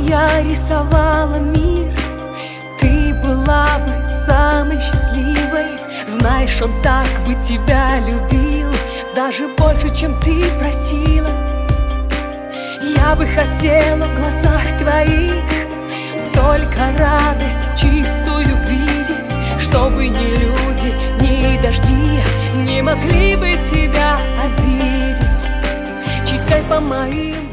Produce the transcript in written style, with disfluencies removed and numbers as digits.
я рисовала мир, ты была бы самой счастливой. Знаешь, он так бы тебя любил, даже больше, чем ты просила. Я бы хотела в глазах твоих только радость чистую видеть, чтобы ни люди, ни дожди не могли бы тебя обидеть. Читай по моим